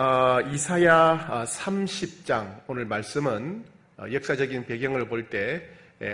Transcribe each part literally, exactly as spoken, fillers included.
어, 이사야 삼십 장 오늘 말씀은 역사적인 배경을 볼 때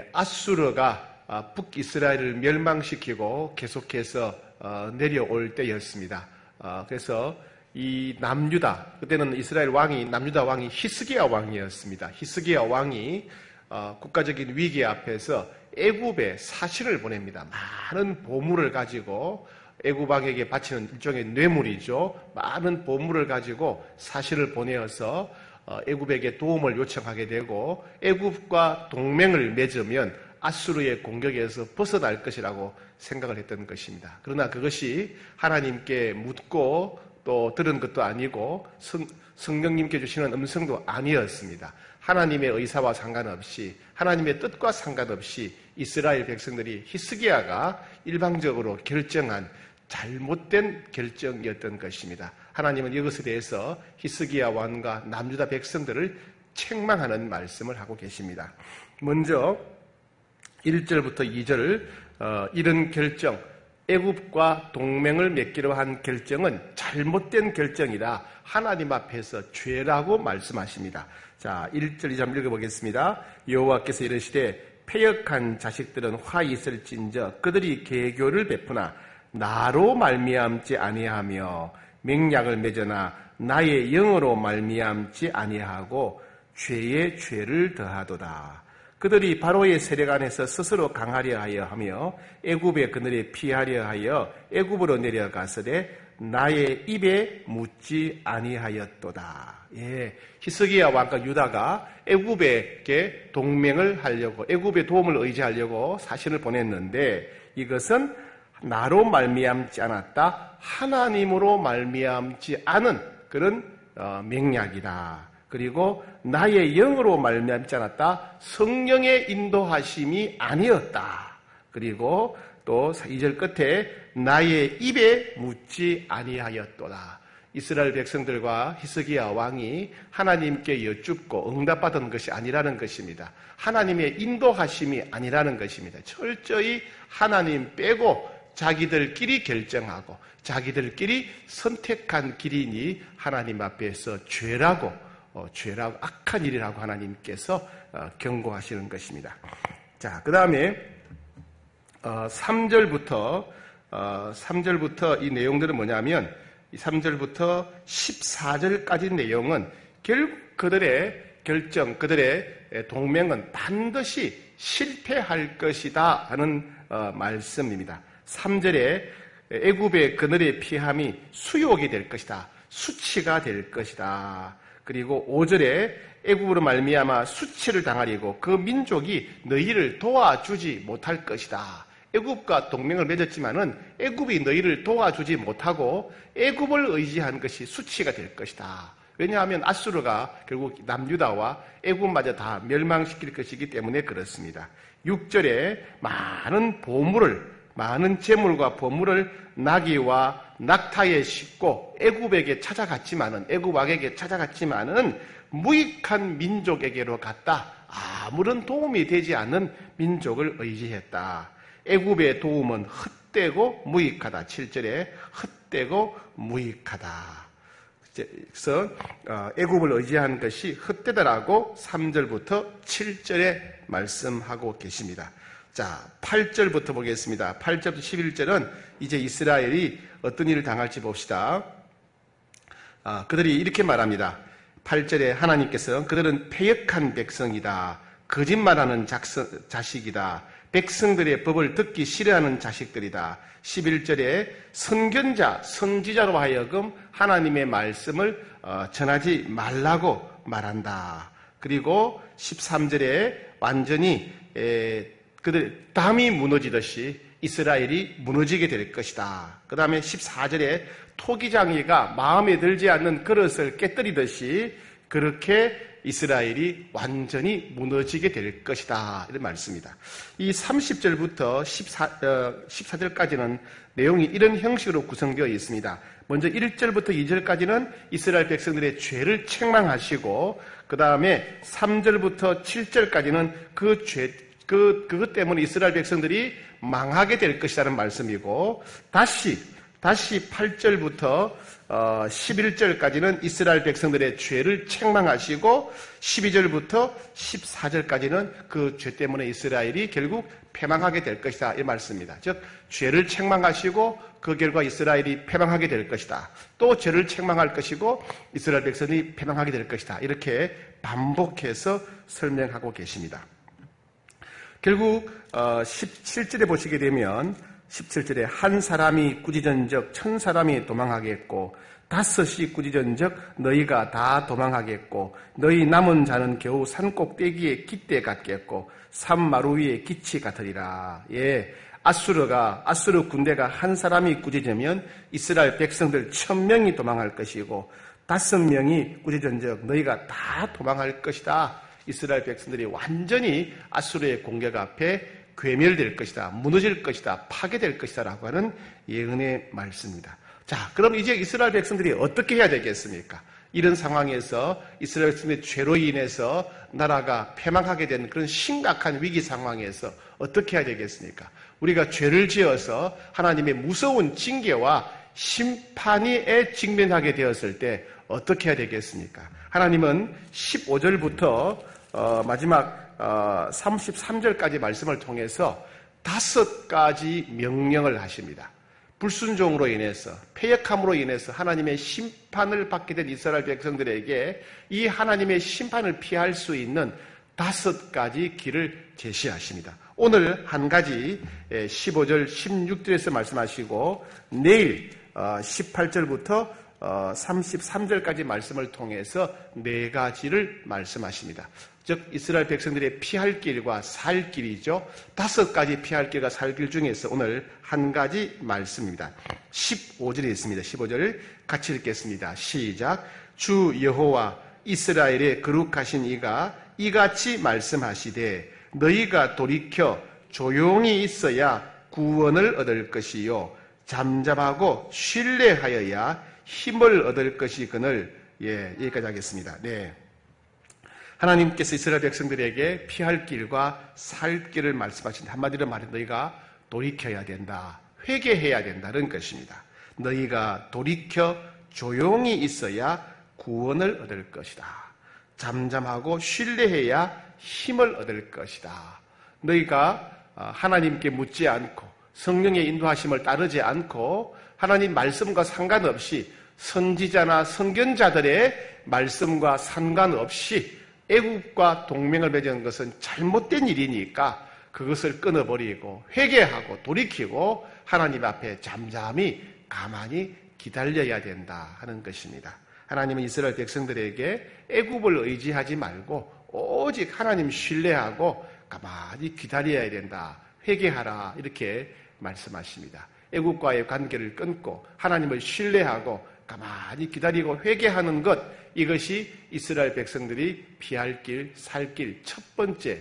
아수르가 북이스라엘을 멸망시키고 계속해서 내려올 때였습니다. 그래서 이 남유다, 그때는 이스라엘 왕이 남유다 왕이 히스기야 왕이었습니다. 히스기야 왕이 국가적인 위기 앞에서 애굽에 사신을 보냅니다. 많은 보물을 가지고 애굽 왕에게 바치는 일종의 뇌물이죠. 많은 보물을 가지고 사신을 보내어서 애굽에게 도움을 요청하게 되고 애굽과 동맹을 맺으면 아수르의 공격에서 벗어날 것이라고 생각을 했던 것입니다. 그러나 그것이 하나님께 묻고 또 들은 것도 아니고 성, 성령님께 주시는 음성도 아니었습니다. 하나님의 의사와 상관없이 하나님의 뜻과 상관없이 이스라엘 백성들이 히스기야가 일방적으로 결정한 잘못된 결정이었던 것입니다. 하나님은 이것에 대해서 히스기야 왕과 남유다 백성들을 책망하는 말씀을 하고 계십니다. 먼저 일 절부터 이 절을 어, 이런 결정, 애굽과 동맹을 맺기로 한 결정은 잘못된 결정이라 하나님 앞에서 죄라고 말씀하십니다. 자, 일 절 이 절 읽어보겠습니다. 여호와께서 이르시되 패역한 자식들은 화 있을진저 그들이 계교를 베푸나 나로 말미암지 아니하며 맹약을 맺으나 나의 영으로 말미암지 아니하고 죄의 죄를 더하도다. 그들이 바로의 세력 안에서 스스로 강하려 하여 하며 애굽의 그늘에 피하려 하여 애굽으로 내려가서되 나의 입에 묻지 아니하였도다. 예, 히스기야 왕과 유다가 애굽에게 동맹을 하려고 애굽의 도움을 의지하려고 사신을 보냈는데 이것은 나로 말미암지 않았다. 하나님으로 말미암지 않은 그런 어, 맹약이다. 그리고 나의 영으로 말미암지 않았다. 성령의 인도하심이 아니었다. 그리고 또 이 절 끝에 나의 입에 묻지 아니하였도다. 이스라엘 백성들과 히스기야 왕이 하나님께 여쭙고 응답받은 것이 아니라는 것입니다. 하나님의 인도하심이 아니라는 것입니다. 철저히 하나님 빼고 자기들끼리 결정하고 자기들끼리 선택한 길이니 하나님 앞에서 죄라고 어, 죄라고 악한 일이라고 하나님께서 어, 경고하시는 것입니다. 자, 그 다음에 어, 삼 절부터 어, 삼 절부터 이 내용들은 뭐냐면 이 삼 절부터 십사 절까지 내용은 결국 그들의 결정, 그들의 동맹은 반드시 실패할 것이다 하는 어, 말씀입니다. 삼 절에 애굽의 그늘의 피함이 수욕이 될 것이다. 수치가 될 것이다. 그리고 오 절에 애굽으로 말미암아 수치를 당하리고 그 민족이 너희를 도와주지 못할 것이다. 애굽과 동맹을 맺었지만은 애굽이 너희를 도와주지 못하고 애굽을 의지한 것이 수치가 될 것이다. 왜냐하면 아수르가 결국 남유다와 애굽마저 다 멸망시킬 것이기 때문에 그렇습니다. 육 절에 많은 보물을 많은 재물과 보물을 나귀와 낙타에 싣고 애굽에게 찾아갔지만은 애굽 왕에게 찾아갔지만은 무익한 민족에게로 갔다. 아무런 도움이 되지 않는 민족을 의지했다. 애굽의 도움은 헛되고 무익하다. 칠 절에 헛되고 무익하다. 그래서 애굽을 의지한 것이 헛되다라고 삼 절부터 칠 절에 말씀하고 계십니다. 자, 팔 절부터 보겠습니다. 팔 절부터 십일 절은 이제 이스라엘이 어떤 일을 당할지 봅시다. 아, 그들이 이렇게 말합니다. 팔 절에 하나님께서 그들은 패역한 백성이다. 거짓말하는 작성, 자식이다. 백성들의 법을 듣기 싫어하는 자식들이다. 십일 절에 선견자, 선지자로 하여금 하나님의 말씀을 어, 전하지 말라고 말한다. 그리고 십삼 절에 완전히 에, 그들 담이 무너지듯이 이스라엘이 무너지게 될 것이다. 그 다음에 십사 절에 토기장이가 마음에 들지 않는 그릇을 깨뜨리듯이 그렇게 이스라엘이 완전히 무너지게 될 것이다. 이런 말씀입니다. 이 삼십 절부터 십사, 어, 십사 절까지는 내용이 이런 형식으로 구성되어 있습니다. 먼저 일 절부터 이 절까지는 이스라엘 백성들의 죄를 책망하시고 그 다음에 삼 절부터 칠 절까지는 그 죄, 그, 그것 때문에 이스라엘 백성들이 망하게 될 것이라는 말씀이고 다시 다시 팔 절부터 십일 절까지는 이스라엘 백성들의 죄를 책망하시고 십이 절부터 십사 절까지는 그 죄 때문에 이스라엘이 결국 패망하게 될 것이다 이 말씀입니다. 즉 죄를 책망하시고 그 결과 이스라엘이 패망하게 될 것이다. 또 죄를 책망할 것이고 이스라엘 백성이 패망하게 될 것이다. 이렇게 반복해서 설명하고 계십니다. 결국 십칠 절에 보시게 되면 십칠 절에 한 사람이 꾸짖은적 천 사람이 도망하겠고 다섯이 꾸짖은적 너희가 다 도망하겠고 너희 남은 자는 겨우 산 꼭대기에 깃대 같겠고 산 마루 위에 기치 같으리라. 예, 아수르가 아수르 군대가 한 사람이 꾸짖으면 이스라엘 백성들 천 명이 도망할 것이고 다섯 명이 꾸짖은적 너희가 다 도망할 것이다. 이스라엘 백성들이 완전히 아수르의 공격 앞에 괴멸될 것이다, 무너질 것이다, 파괴될 것이다 라고 하는 예언의 말씀입니다. 자, 그럼 이제 이스라엘 백성들이 어떻게 해야 되겠습니까? 이런 상황에서 이스라엘 백성의 죄로 인해서 나라가 패망하게 되는 그런 심각한 위기 상황에서 어떻게 해야 되겠습니까? 우리가 죄를 지어서 하나님의 무서운 징계와 심판에 직면하게 되었을 때 어떻게 해야 되겠습니까? 하나님은 십오 절부터 어, 마지막 어, 삼십삼 절까지 말씀을 통해서 다섯 가지 명령을 하십니다. 불순종으로 인해서, 패역함으로 인해서 하나님의 심판을 받게 된 이스라엘 백성들에게 이 하나님의 심판을 피할 수 있는 다섯 가지 길을 제시하십니다. 오늘 한 가지 십오 절, 십육 절에서 말씀하시고 내일 십팔 절부터 삼십삼 절까지 말씀을 통해서 네 가지를 말씀하십니다. 즉 이스라엘 백성들의 피할 길과 살 길이죠. 다섯 가지 피할 길과 살 길 중에서 오늘 한 가지 말씀입니다. 십오 절에 있습니다. 십오 절 같이 읽겠습니다. 시작. 주 여호와 이스라엘의 거룩하신 이가 이같이 말씀하시되 너희가 돌이켜 조용히 있어야 구원을 얻을 것이요 잠잠하고 신뢰하여야 힘을 얻을 것이거늘. 예, 여기까지 하겠습니다. 네. 하나님께서 이스라엘 백성들에게 피할 길과 살 길을 말씀하신 한마디로 말해 너희가 돌이켜야 된다. 회개해야 된다는 것입니다. 너희가 돌이켜 조용히 있어야 구원을 얻을 것이다. 잠잠하고 신뢰해야 힘을 얻을 것이다. 너희가 하나님께 묻지 않고 성령의 인도하심을 따르지 않고 하나님 말씀과 상관없이 선지자나 선견자들의 말씀과 상관없이 애국과 동맹을 맺은 것은 잘못된 일이니까 그것을 끊어버리고 회개하고 돌이키고 하나님 앞에 잠잠히 가만히 기다려야 된다 하는 것입니다. 하나님은 이스라엘 백성들에게 애국을 의지하지 말고 오직 하나님 신뢰하고 가만히 기다려야 된다. 회개하라 이렇게 말씀하십니다. 애국과의 관계를 끊고 하나님을 신뢰하고 가만히 기다리고 회개하는 것, 이것이 이스라엘 백성들이 피할 길, 살 길 첫 번째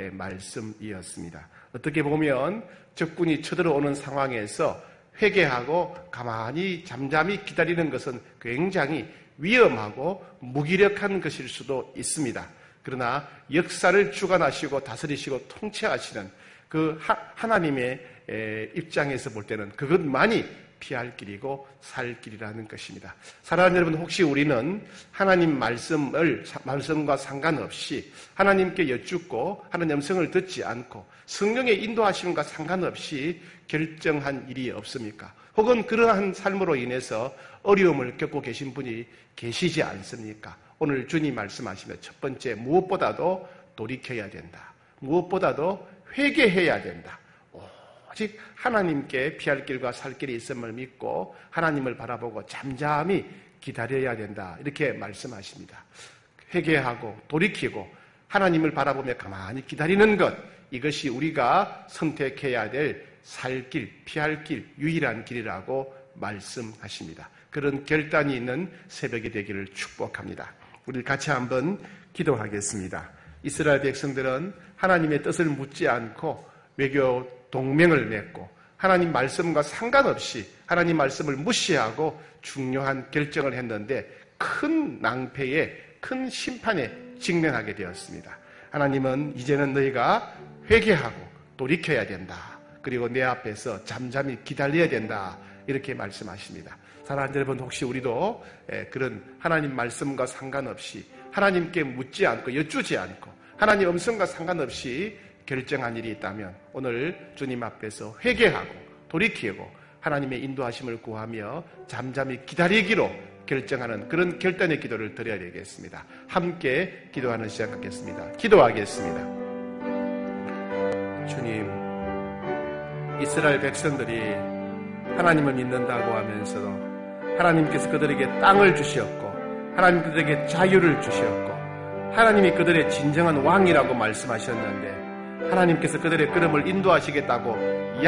말씀이었습니다. 어떻게 보면 적군이 쳐들어오는 상황에서 회개하고 가만히 잠잠히 기다리는 것은 굉장히 위험하고 무기력한 것일 수도 있습니다. 그러나 역사를 주관하시고 다스리시고 통치하시는 그 하나님의 입장에서 볼 때는 그것만이 피할 길이고 살 길이라는 것입니다. 사랑하는 여러분, 혹시 우리는 하나님 말씀을, 말씀과 상관없이 하나님께 여쭙고 하나님 음성을 듣지 않고 성령의 인도하심과 상관없이 결정한 일이 없습니까? 혹은 그러한 삶으로 인해서 어려움을 겪고 계신 분이 계시지 않습니까? 오늘 주님 말씀하시며 첫 번째, 무엇보다도 돌이켜야 된다. 무엇보다도 회개해야 된다. 오직 하나님께 피할 길과 살 길이 있음을 믿고 하나님을 바라보고 잠잠히 기다려야 된다. 이렇게 말씀하십니다. 회개하고 돌이키고 하나님을 바라보며 가만히 기다리는 것, 이것이 우리가 선택해야 될 살 길, 피할 길, 유일한 길이라고 말씀하십니다. 그런 결단이 있는 새벽이 되기를 축복합니다. 우리 같이 한번 기도하겠습니다. 이스라엘 백성들은 하나님의 뜻을 묻지 않고 외교 동맹을 맺고 하나님 말씀과 상관없이 하나님 말씀을 무시하고 중요한 결정을 했는데 큰 낭패에, 큰 심판에 직면하게 되었습니다. 하나님은 이제는 너희가 회개하고 돌이켜야 된다. 그리고 내 앞에서 잠잠히 기다려야 된다. 이렇게 말씀하십니다. 사랑하는 여러분, 혹시 우리도 그런 하나님 말씀과 상관없이 하나님께 묻지 않고 여쭈지 않고 하나님 음성과 상관없이 결정한 일이 있다면 오늘 주님 앞에서 회개하고 돌이키고 하나님의 인도하심을 구하며 잠잠히 기다리기로 결정하는 그런 결단의 기도를 드려야 되겠습니다. 함께 기도하는 시간 갖겠습니다. 기도하겠습니다. 주님, 이스라엘 백성들이 하나님을 믿는다고 하면서도 하나님께서 그들에게 땅을 주셨고 하나님 그들에게 자유를 주셨고 하나님이 그들의 진정한 왕이라고 말씀하셨는데 하나님께서 그들의 걸음을 인도하시겠다고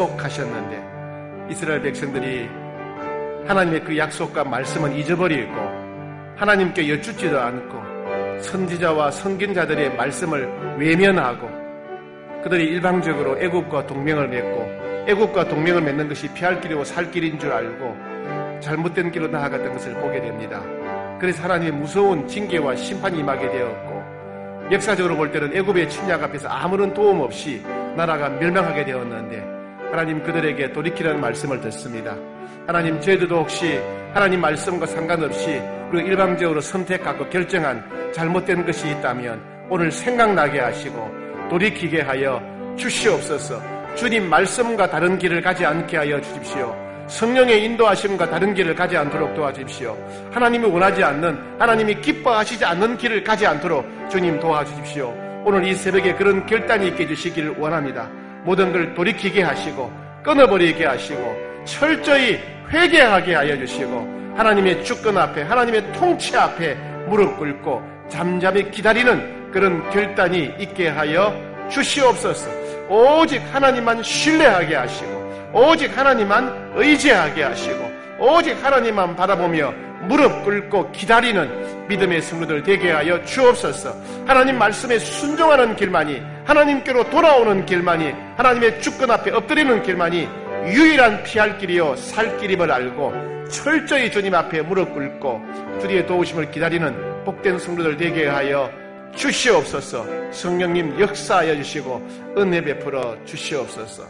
약속하셨는데 이스라엘 백성들이 하나님의 그 약속과 말씀은 잊어버리고 하나님께 여쭙지도 않고 선지자와 선견자들의 말씀을 외면하고 그들이 일방적으로 애국과 동맹을 맺고 애국과 동맹을 맺는 것이 피할 길이고 살 길인 줄 알고 잘못된 길로 나아갔던 것을 보게 됩니다. 그래서 하나님의 무서운 징계와 심판이 임하게 되었고 역사적으로 볼 때는 애굽의 침략 앞에서 아무런 도움 없이 나라가 멸망하게 되었는데 하나님 그들에게 돌이키라는 말씀을 듣습니다. 하나님 저희들도 혹시 하나님 말씀과 상관없이 그리고 일방적으로 선택하고 결정한 잘못된 것이 있다면 오늘 생각나게 하시고 돌이키게 하여 주시옵소서. 주님 말씀과 다른 길을 가지 않게 하여 주십시오. 성령의 인도하심과 다른 길을 가지 않도록 도와주십시오. 하나님이 원하지 않는, 하나님이 기뻐하시지 않는 길을 가지 않도록 주님 도와주십시오. 오늘 이 새벽에 그런 결단이 있게 해주시기를 원합니다. 모든 걸 돌이키게 하시고 끊어버리게 하시고 철저히 회개하게 하여 주시고 하나님의 주권 앞에 하나님의 통치 앞에 무릎 꿇고 잠잠히 기다리는 그런 결단이 있게 하여 주시옵소서. 오직 하나님만 신뢰하게 하시고 오직 하나님만 의지하게 하시고 오직 하나님만 바라보며 무릎 꿇고 기다리는 믿음의 성도들 되게 하여 주옵소서. 하나님 말씀에 순종하는 길만이 하나님께로 돌아오는 길만이 하나님의 주권 앞에 엎드리는 길만이 유일한 피할 길이요 살 길임을 알고 철저히 주님 앞에 무릎 꿇고 주님의 도우심을 기다리는 복된 성도들 되게 하여 주시옵소서. 성령님 역사하여 주시고 은혜 베풀어 주시옵소서.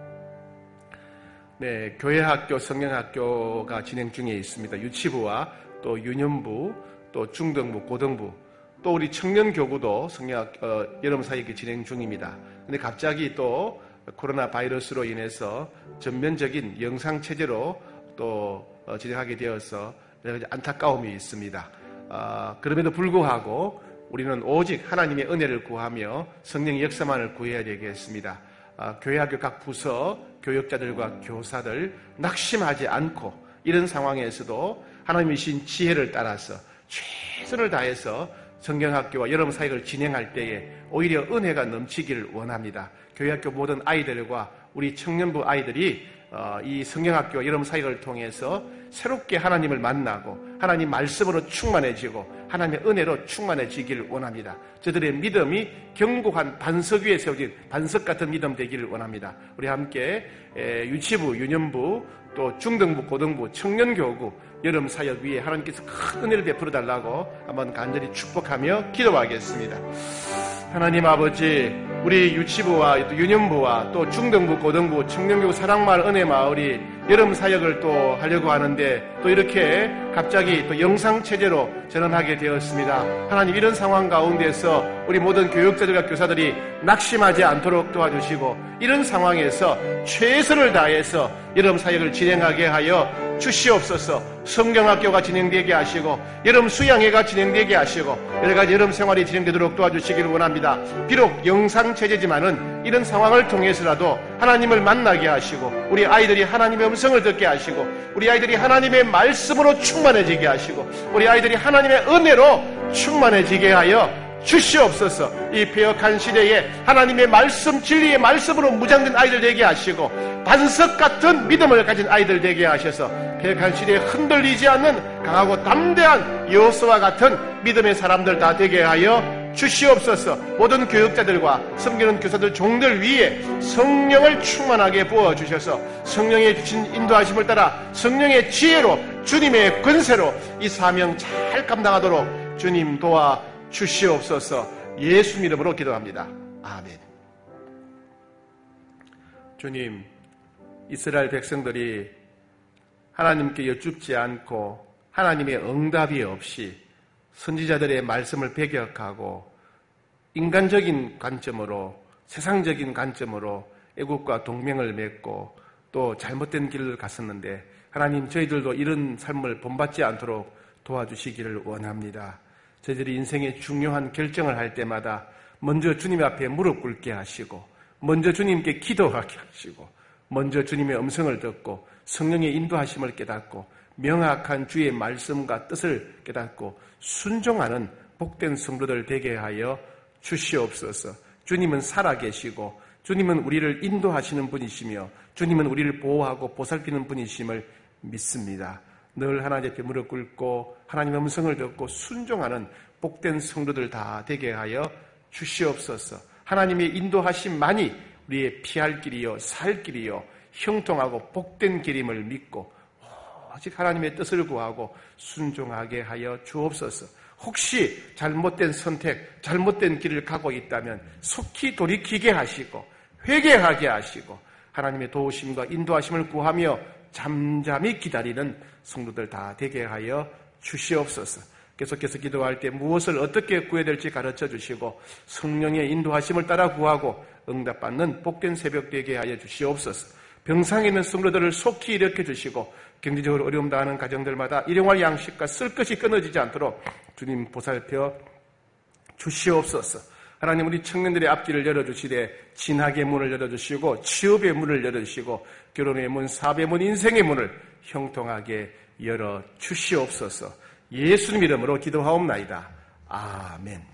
네, 교회학교, 성경학교가 진행 중에 있습니다. 유치부와 또 유년부, 또 중등부, 고등부, 또 우리 청년교구도 성경학, 어, 여름 사이에 진행 중입니다. 근데 갑자기 또 코로나 바이러스로 인해서 전면적인 영상체제로 또 어, 진행하게 되어서 여러 가지 안타까움이 있습니다. 어, 그럼에도 불구하고 우리는 오직 하나님의 은혜를 구하며 성령의 역사만을 구해야 되겠습니다. 어, 교회학교 각 부서 교역자들과 교사들 낙심하지 않고 이런 상황에서도 하나님이 주신 지혜를 따라서 최선을 다해서 성경학교와 여러분 사역을 진행할 때에 오히려 은혜가 넘치기를 원합니다. 교회학교 모든 아이들과 우리 청년부 아이들이 이 성경학교와 여러분 사역을 통해서 새롭게 하나님을 만나고 하나님 말씀으로 충만해지고 하나님의 은혜로 충만해지기를 원합니다. 저들의 믿음이 견고한 반석 위에 세워진 반석 같은 믿음 되기를 원합니다. 우리 함께 유치부, 유년부, 또 중등부, 고등부, 청년교구, 여름 사역 위에 하나님께서 큰 은혜를 베풀어 달라고 한번 간절히 축복하며 기도하겠습니다. 하나님 아버지, 우리 유치부와 또 유년부와 또 중등부, 고등부, 청년교구 사랑마을 은혜마을이 여름 사역을 또 하려고 하는데 또 이렇게 갑자기 또 영상체제로 전환하게 되었습니다. 하나님 이런 상황 가운데서 우리 모든 교육자들과 교사들이 낙심하지 않도록 도와주시고 이런 상황에서 최선을 다해서 여름 사역을 진행하게 하여 주시옵소서. 성경학교가 진행되게 하시고 여름 수양회가 진행되게 하시고 여러가지 여름 생활이 진행되도록 도와주시기를 원합니다. 비록 영상체제지만은 이런 상황을 통해서라도 하나님을 만나게 하시고 우리 아이들이 하나님의 음성을 듣게 하시고 우리 아이들이 하나님의 말씀으로 충만해지게 하시고 우리 아이들이 하나님의 은혜로 충만해지게 하여 주시옵소서. 이 폐역한 시대에 하나님의 말씀, 진리의 말씀으로 무장된 아이들 되게 하시고 반석 같은 믿음을 가진 아이들 되게 하셔서 폐역한 시대에 흔들리지 않는 강하고 담대한 여호수아와 같은 믿음의 사람들 다 되게 하여 주시옵소서. 모든 교육자들과 섬기는 교사들 종들 위에 성령을 충만하게 부어주셔서 성령의 주신 인도하심을 따라 성령의 지혜로 주님의 권세로 이 사명 잘 감당하도록 주님 도와 주시옵소서. 예수 이름으로 기도합니다. 아멘. 주님, 이스라엘 백성들이 하나님께 여쭙지 않고 하나님의 응답이 없이 선지자들의 말씀을 배격하고 인간적인 관점으로, 세상적인 관점으로 애국과 동맹을 맺고 또 잘못된 길을 갔었는데, 하나님, 저희들도 이런 삶을 본받지 않도록 도와주시기를 원합니다. 저희들이 인생의 중요한 결정을 할 때마다 먼저 주님 앞에 무릎 꿇게 하시고, 먼저 주님께 기도하게 하시고, 먼저 주님의 음성을 듣고 성령의 인도하심을 깨닫고 명확한 주의 말씀과 뜻을 깨닫고 순종하는 복된 성도들 되게 하여 주시옵소서. 주님은 살아계시고 주님은 우리를 인도하시는 분이시며 주님은 우리를 보호하고 보살피는 분이심을 믿습니다. 늘 하나님 앞에 무릎 꿇고 하나님의 음성을 듣고 순종하는 복된 성도들 다 되게 하여 주시옵소서. 하나님의 인도하심만이 우리의 피할 길이요 살 길이요 형통하고 복된 길임을 믿고 오직 하나님의 뜻을 구하고 순종하게 하여 주옵소서. 혹시 잘못된 선택, 잘못된 길을 가고 있다면 속히 돌이키게 하시고 회개하게 하시고 하나님의 도우심과 인도하심을 구하며 잠잠히 기다리는 성도들 다 되게 하여 주시옵소서. 계속해서 기도할 때 무엇을 어떻게 구해야 될지 가르쳐 주시고 성령의 인도하심을 따라 구하고 응답받는 복된 새벽 되게 하여 주시옵소서. 병상에 있는 성도들을 속히 일으켜 주시고 경제적으로 어려움 당하는 가정들마다 일용할 양식과 쓸 것이 끊어지지 않도록 주님 보살펴 주시옵소서. 하나님, 우리 청년들의 앞길을 열어주시되 진학의 문을 열어주시고 취업의 문을 열어주시고 결혼의 문, 사업의 문, 인생의 문을 형통하게 열어주시옵소서. 예수님 이름으로 기도하옵나이다. 아멘.